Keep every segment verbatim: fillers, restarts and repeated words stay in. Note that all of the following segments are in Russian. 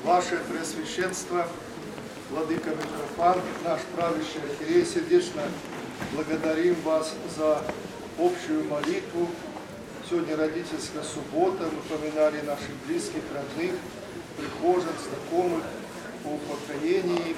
Ваше Преосвященство, Владыка Митрофан, наш правящий архиерей, сердечно благодарим вас за общую молитву. Сегодня родительская суббота, мы поминали наших близких, родных, прихожан, знакомых по упокоении.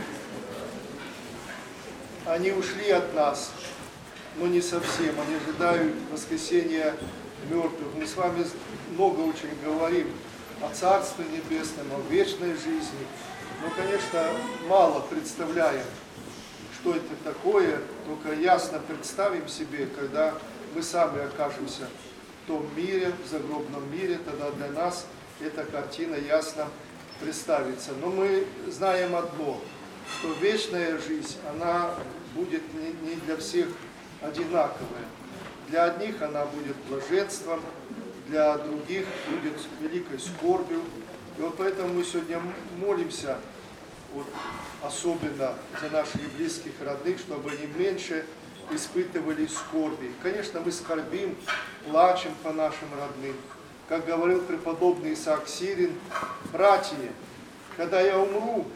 Они ушли от нас, но не совсем, они ожидают воскресения мертвых. Мы с вами много очень говорим о Царстве Небесном, о вечной жизни. Но, конечно, мало представляем, что это такое, только ясно представим себе, когда мы сами окажемся в том мире, в загробном мире, тогда для нас эта картина ясно представится. Но мы знаем одно, что вечная жизнь, она будет не для всех одинаковая. Для одних она будет блаженством, для других будет великой скорбью. И вот поэтому мы сегодня молимся вот, особенно за наших близких, родных, чтобы они меньше испытывали скорби. Конечно, мы скорбим, плачем по нашим родным. Как говорил преподобный Исаак Сирин: братья, когда я умру,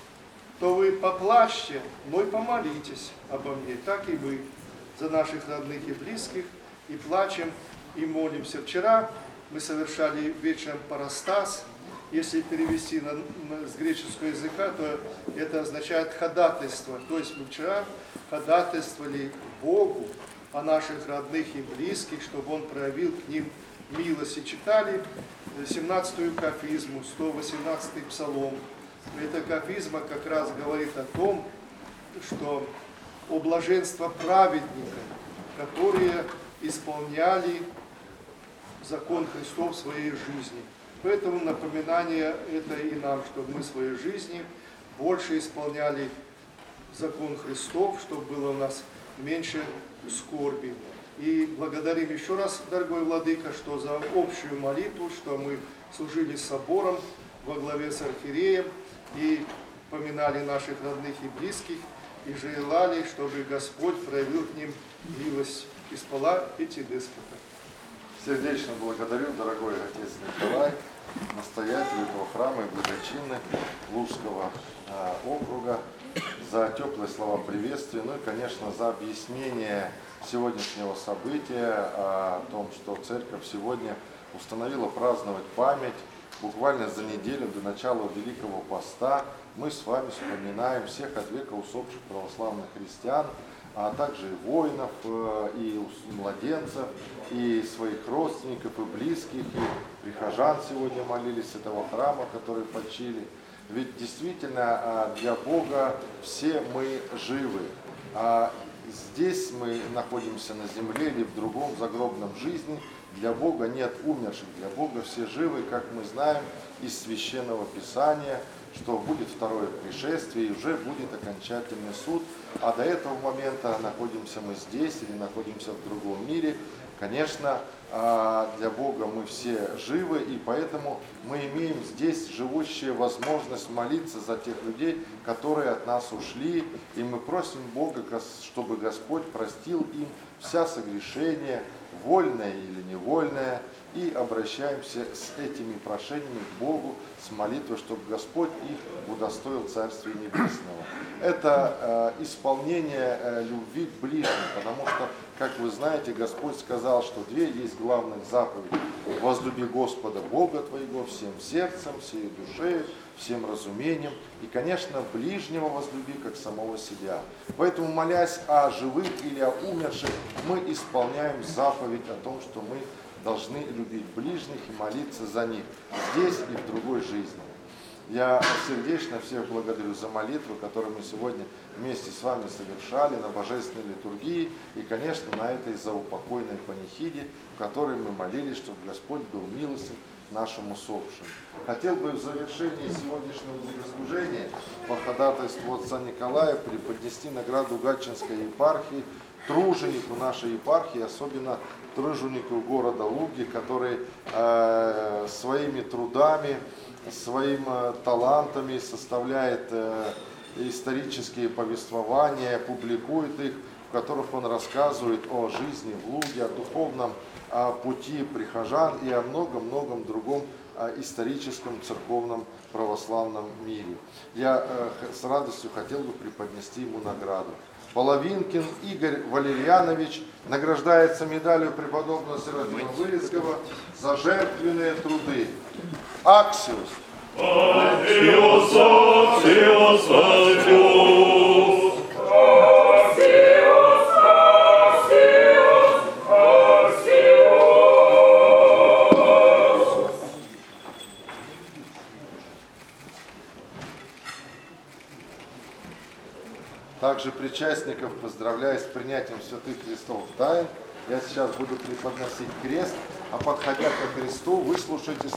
то вы поплачьте, но и помолитесь обо мне. Так и мы за наших родных и близких и плачем, и молимся. Вчера мы совершали вечером парастас. Если перевести на, на, с греческого языка, то это означает ходатайство. То есть мы вчера ходатайствовали Богу о наших родных и близких, чтобы Он проявил к ним милость. И читали семнадцатую кафизму, сто восемнадцатый псалом. Эта кафизма как раз говорит о том, что о блаженство праведников, которые исполняли закон Христов в своей жизни. Поэтому напоминание это и нам, чтобы мы в своей жизни больше исполняли закон Христов, чтобы было у нас меньше скорби. И благодарим еще раз, дорогой Владыка, что за общую молитву, что мы служили собором во главе с архиереем и поминали наших родных и близких, и желали, чтобы Господь проявил к ним милость из пола Пятидеспота. Сердечно благодарю, дорогой отец Николай, настоятель этого храма и благочинный Лужского э, округа, за теплые слова приветствия, ну и, конечно, за объяснение сегодняшнего события о том, что Церковь сегодня установила праздновать память. Буквально за неделю до начала Великого Поста мы с вами вспоминаем всех от века усопших православных христиан, а также и воинов, и младенцев, и своих родственников, и близких, и прихожан сегодня молились этого храма, которые почили. Ведь действительно для Бога все мы живы. А здесь мы находимся на земле или в другом загробном жизни. Для Бога нет умерших, для Бога все живы, как мы знаем из Священного Писания, что будет второе пришествие и уже будет окончательный суд. А до этого момента находимся мы здесь или находимся в другом мире. Конечно, для Бога мы все живы, и поэтому мы имеем здесь живущую возможность молиться за тех людей, которые от нас ушли. И мы просим Бога, чтобы Господь простил им вся согрешения, вольное или невольное, и обращаемся с этими прошениями к Богу, с молитвой, чтобы Господь их удостоил Царствия Небесного. Это э, исполнение э, любви к ближним, потому что, как вы знаете, Господь сказал, что две есть главных заповедей: возлюби Господа Бога твоего всем сердцем, всей душой, всем разумением, и, конечно, ближнего возлюби, как самого себя. Поэтому, молясь о живых или о умерших, мы исполняем заповедь о том, что мы должны любить ближних и молиться за них здесь и в другой жизни. Я сердечно всех благодарю за молитву, которую мы сегодня вместе с вами совершали на Божественной литургии и, конечно, на этой заупокойной панихиде, в которой мы молились, чтобы Господь был милостив нашим усопшим. Хотел бы в завершении сегодняшнего богослужения по ходатайству отца Николая преподнести награду Гатчинской епархии труженику нашей епархии, особенно труженику города Луги, который э, своими трудами, своими э, талантами составляет э, исторические повествования, публикует их, в которых он рассказывает о жизни в Луге, о духовном о пути прихожан и о многом-многом другом а, историческом церковном православном мире. Я э, х- с радостью хотел бы преподнести ему награду. Половинкин Игорь Валерьянович награждается медалью преподобного Серафима Вырицкого за жертвенные труды. Аксиус. Аксиус, Аксиус, Аксиус. Также причастников поздравляю с принятием святых крестов тайн. Я сейчас буду преподносить крест, а подходя ко кресту, вы слушаете